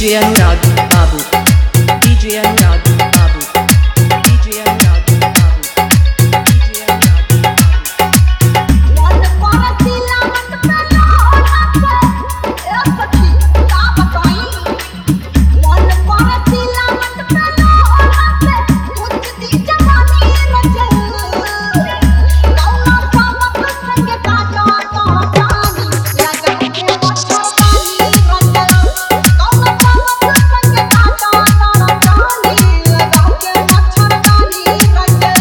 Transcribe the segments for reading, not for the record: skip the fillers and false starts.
DJ Anurag Babu, DJ Anurag Babu, DJ Anurag Babu, DJ Anurag Babu. One para sila matpelo hape, ek sakhi ka batai. One para sila matpelo hape, kuch di jawani rajal. Kauna samak sange kaja kaani, laga ke machhani rajal. Kauna samak sange kaja kaani, laga ke machhani rajal.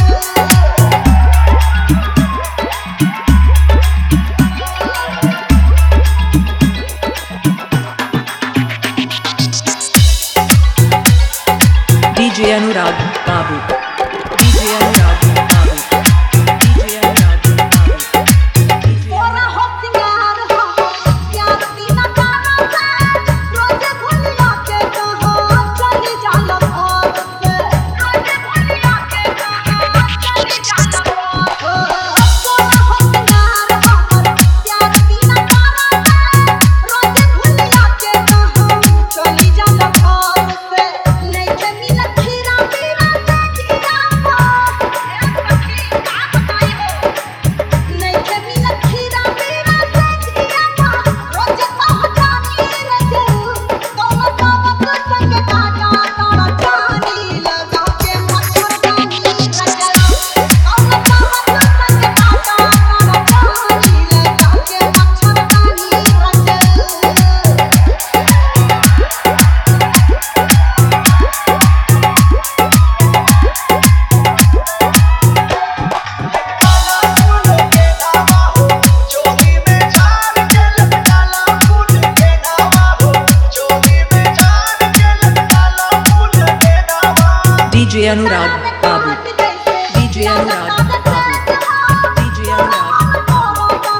DJ Anurag Babu, DJ Anurag Babu, DJ Anurag Babu, DJ Ora ho singar ho प्यार दीना गाना से रोजे भुलिया के कहां चली जाला घर से रोजे भुलिया के कहां चली जाला घर ओरा हो singar हो प्यार दीना गाना से रोजे भुलिया के कहां चली जाला घर से नहीं के मिला खीरा पीरा से जिया हो एक सखी का बताई हो नहीं के मिला खीरा पीरा से जिया हो रोजे पहुंचानी रजू कौन सावक संग काटा तारा जानी लगा के मच्छरदानी रजू कौन सावक संग काटा तारा जानी लगा के मच्छरदानी DJ Anurag Babu, DJ Anurag Babu, DJ Anurag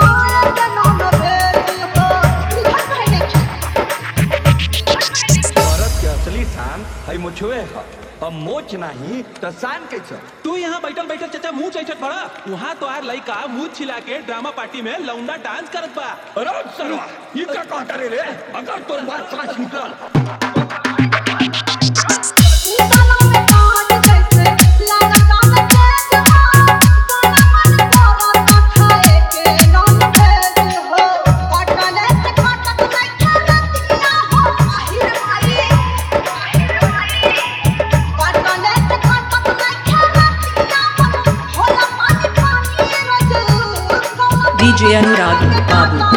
औरत के असली शान है मुछुए है अब मोच नहीं तो शान कैसे तू यहाँ बैठल बैठल चाचा मुंह चैचत पड़ा वहाँ तो आर लड़का मुंह छिला के ड्रामा पार्टी में लौंडा डांस करत बा। अरे सरवा ये क्या कहता रे अगर तोर बात सांस निकल DJ Anurag Babu,